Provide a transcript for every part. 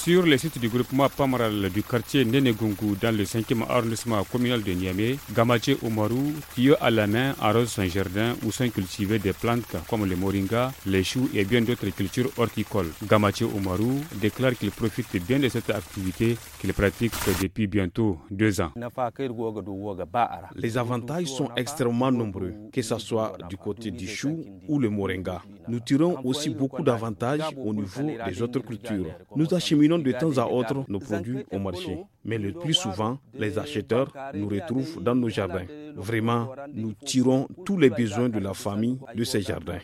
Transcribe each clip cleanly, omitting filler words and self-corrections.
Sur le site du groupement Pamaral du quartier Nénégoungou dans le 5e arrondissement communal de Niamey, Gamache Oumarou, tuyau à la main, arrose son jardin où sont cultivées des plantes comme le moringa, les choux et bien d'autres cultures horticoles. Gamache Oumarou déclare qu'il profite bien de cette activité qu'il pratique depuis bientôt 2 ans. Les avantages sont extrêmement nombreux, que ce soit du côté du chou ou le moringa. Nous tirons aussi beaucoup d'avantages au niveau des autres cultures. Nous acheminons de temps à autre nos produits au marché, mais le plus souvent, les acheteurs nous retrouvent dans nos jardins. Vraiment, nous tirons tous les besoins de la famille de ces jardins.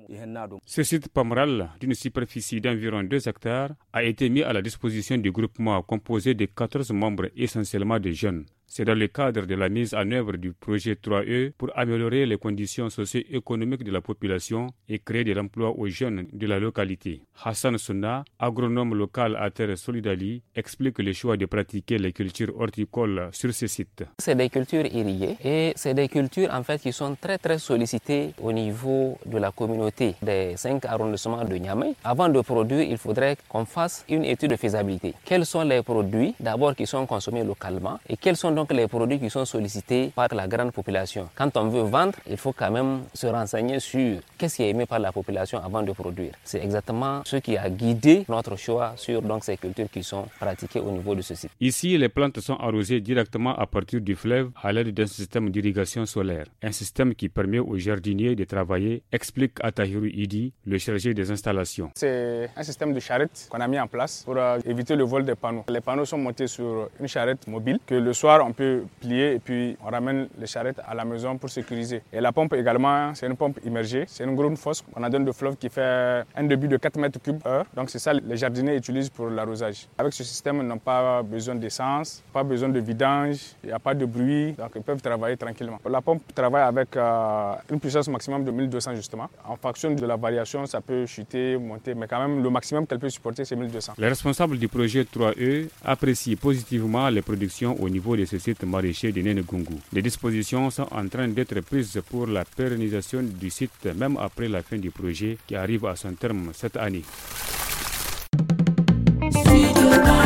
Ce site Pamaral, d'une superficie d'environ 2 hectares, a été mis à la disposition du groupement composé de 14 membres essentiellement de jeunes. C'est dans le cadre de la mise en œuvre du projet 3E pour améliorer les conditions socio-économiques de la population et créer de l'emploi aux jeunes de la localité. Hassan Souna, agronome local à Terre Solidali, explique le choix de pratiquer les cultures horticoles sur ce site. C'est des cultures irriguées et c'est des cultures en fait qui sont très sollicitées au niveau de la communauté des 5 arrondissements de Niamey. Avant de produire, il faudrait qu'on fasse une étude de faisabilité. Quels sont les produits d'abord qui sont consommés localement et quels sont donc les produits qui sont sollicités par la grande population. Quand on veut vendre, il faut quand même se renseigner sur qu'est-ce qui est aimé par la population avant de produire. C'est exactement ce qui a guidé notre choix sur donc, ces cultures qui sont pratiquées au niveau de ce site. Ici, les plantes sont arrosées directement à partir du fleuve à l'aide d'un système d'irrigation solaire. Un système qui permet aux jardiniers de travailler, explique Atahiru Idi, le chargé des installations. C'est un système de charrette qu'on a mis en place pour éviter le vol des panneaux. Les panneaux sont montés sur une charrette mobile que le soir on peut plier et puis on ramène les charrettes à la maison pour sécuriser. Et la pompe également, c'est une pompe immergée. C'est une grande fosse qu'on a dans le fleuve qui fait un débit de 4 mètres cubes heure. Donc c'est ça que les jardiniers utilisent pour l'arrosage. Avec ce système, ils n'ont pas besoin d'essence, pas besoin de vidange, il n'y a pas de bruit, donc ils peuvent travailler tranquillement. La pompe travaille avec une puissance maximum de 1200 justement. En fonction de la variation, ça peut chuter, monter, mais quand même le maximum qu'elle peut supporter, c'est 1200. Les responsables du projet 3E apprécient positivement les productions au niveau de ce site maraîcher de Nénégoungou. Des dispositions sont en train d'être prises pour la pérennisation du site même après la fin du projet qui arrive à son terme cette année.